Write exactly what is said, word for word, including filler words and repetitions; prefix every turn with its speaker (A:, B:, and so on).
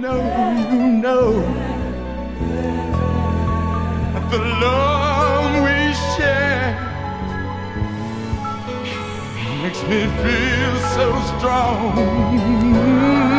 A: know, you know that the love we share makes me feel so strong.